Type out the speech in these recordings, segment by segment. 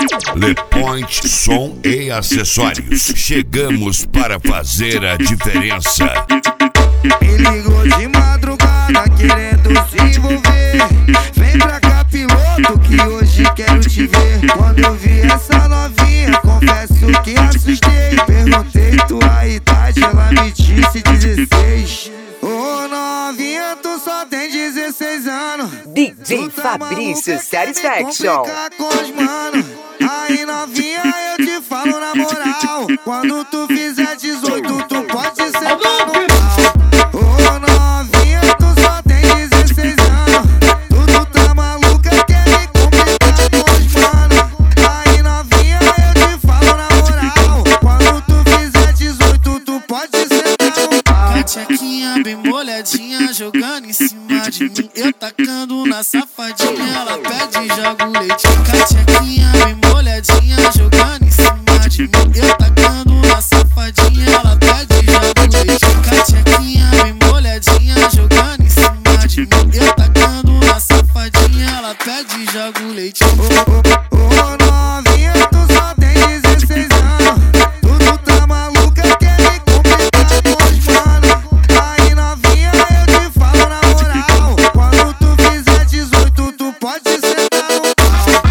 Le Point Som e Acessórios. Chegamos para fazer a diferença. Me ligou de madrugada querendo se envolver. Vem pra cá, piloto, que hoje quero te ver. Quando eu vi essa novinha, confesso que assustei. Perguntei tua idade, ela me disse 16. Ô novinha, tu só tem 16 anos. DJ Fabrício Satisfaction. Com os mano. Aí novinha, eu te falo na moral. Quando tu fizer 18, tu pode sentar no pau. Ô novinha, tu só tem 16 anos. Tu tá maluca, quer me complicar com os mano. Aí novinha, eu te falo na moral. Quando tu fizer 18, tu pode sentar no pau. Cachequinha bem molhadinha, jogando em cima de mim. Eu tacando na safadinha, ela pede e joga o leite. Cachequinha bem molhadinha, jogando em cima de mim. Eu tacando na safadinha, ela pede e joga o leite. Cachequinha bem molhadinha, jogando em cima de mim. Eu tacando na safadinha, ela pede e joga o leite. Ô novinha, tu só tem 16 anos. Tu tá maluca, quer me complicar com os mano. Aí novinha, eu te falo na moral. Quando tu fizer 18, tu pode sentar no pau.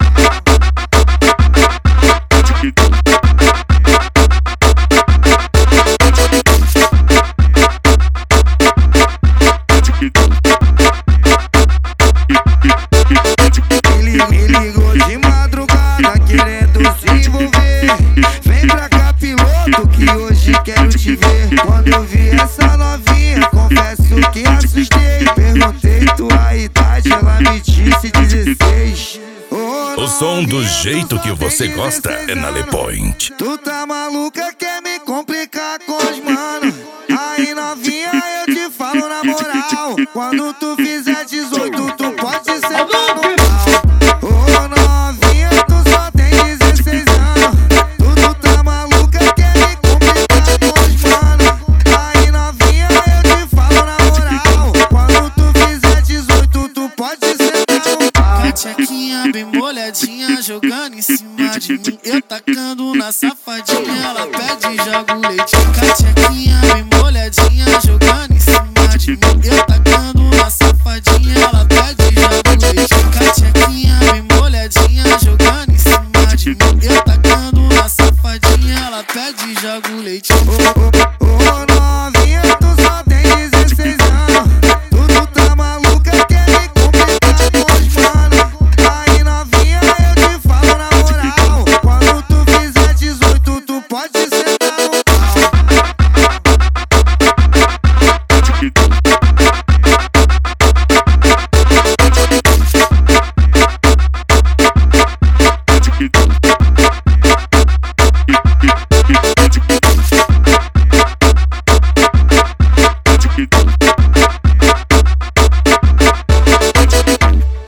Me ligou de madrugada querendo se envolver. Vem pra cá, piloto, que hoje quero te ver. Quando eu vi essa novinha, confesso que assustei. Perguntei tua idade, ela me disse 16. O som do jeito que você gosta é na Le Point. Tu tá maluca, quer me complicar com os mano. Aí novinha, eu te falo na moral. Quando tu fizer 18, tu pode sentar no pau. Ô novinha, tu só tem 16 anos. Tu tá maluca, quer me complicar com os mano. Aí novinha, eu te falo na moral. Quando tu fizer 18, tu pode sentar no pau. Cachequinha bem molhadinha, jogando em cima de mim. Eu tacando na safadinha, ela pede e joga o leite. Cachequinha bem molhadinha, jogando em cima de mim. Eu tacando na safadinha, ela pede e joga o leite. Cachequinha bem molhadinha, jogando em cima de mim.